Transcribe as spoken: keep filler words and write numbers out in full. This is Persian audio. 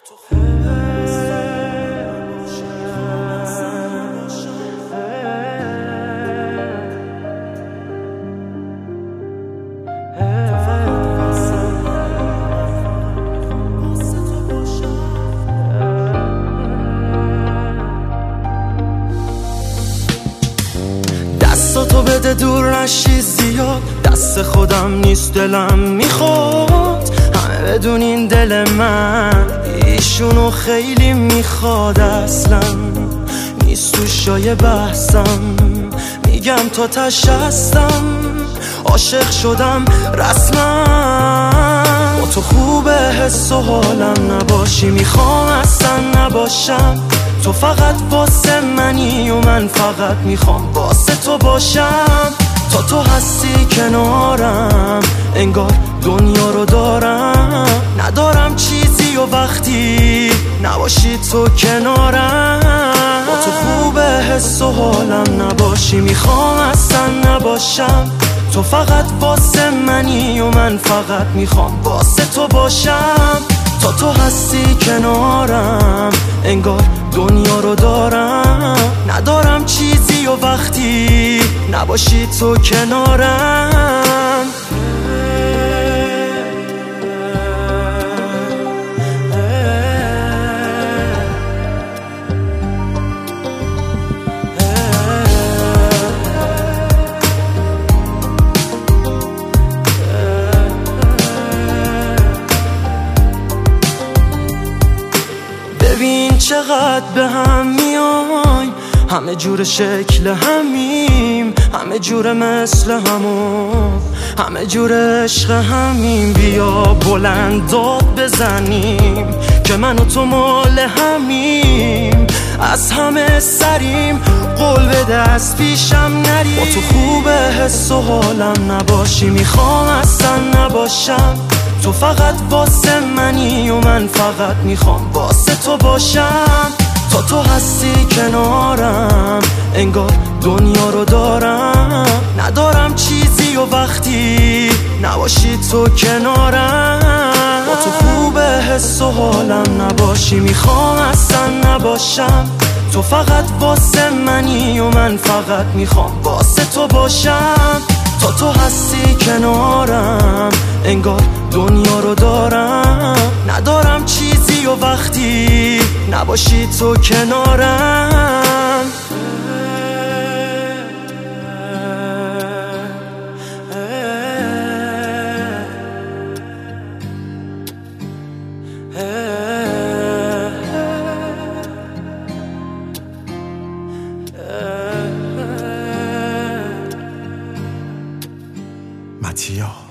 دستاتو بده دور نشی زیاد، دست خودم نیست دلم میخواد همه بدونین دل من ایشونو خیلی میخواد، اصلا نیست تو شای بحثم، میگم تا تش هستم عاشق شدم رسما. با تو خوبه حس و حالم نباشی میخوام اصلا نباشم، تو فقط واسه منی و من فقط میخوام واسه تو باشم. تا تو هستی کنارم انگار دنیا رو دارم، ندارم چیزی و وقتی نباشی تو کنارم. با تو خوبه حس و حالم نباشی میخوام اصلا نباشم، تو فقط واسه منی و من فقط میخوام واسه تو باشم. تا تو هستی کنارم انگار دنیا رو دارم، ندارم چیزی و وقتی نباشی تو کنارم. ببین چقدر به هم میای، همه جور شکل همیم، همه جور مثل همون، همه جور عشق همیم. بیا بلند داد بزنیم که من و تو مال همیم، از همه سریم قول بده از پیشم نری. با تو خوبه حس و حالم نباشی میخوام اصلا نباشم، تو فقط واسه منی و من فقط میخوام واسه تو باشم. تا تو هستی کنارم انگار دنیا رو دارم، ندارم چیزی و وقتی نباشی تو کنارم. با تو خوبه حس و حالم نباشی میخوام اصلا نباشم، تو فقط واسه منی و من فقط میخوام واسه تو باشم. تا تو هستی کنارم انگار دنیا رو دارم، ندارم چیزی و وقتی نباشی تو کنارم. متیا